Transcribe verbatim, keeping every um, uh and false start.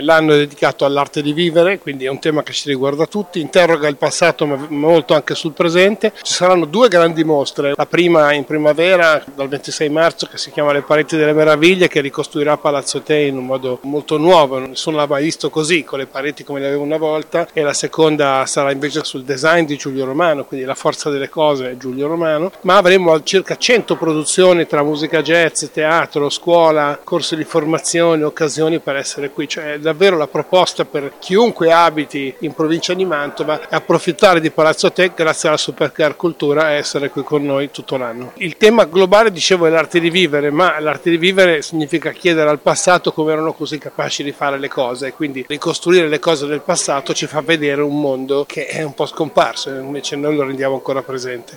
L'anno è dedicato all'arte di vivere, quindi è un tema che ci riguarda tutti, interroga il passato ma molto anche sul presente. Ci saranno due grandi mostre, la prima in primavera dal ventisei marzo che si chiama Le pareti delle meraviglie, che ricostruirà Palazzo Te in un modo molto nuovo, nessuno l'ha mai visto così, con le pareti come le aveva una volta, e la seconda sarà invece sul design di Giulio Romano, quindi la forza delle cose è Giulio Romano, ma avremo circa cento produzioni tra musica jazz, teatro, scuola, corsi di formazione, occasioni per essere qui, cioè davvero la proposta per chiunque abiti in provincia di Mantova è approfittare di Palazzo Te grazie alla Supercar Cultura e essere qui con noi tutto l'anno. Il tema globale, dicevo, è l'arte di vivere, ma l'arte di vivere significa chiedere al passato come erano così capaci di fare le cose, e quindi ricostruire le cose del passato ci fa vedere un mondo che è un po' scomparso, invece noi lo rendiamo ancora presente.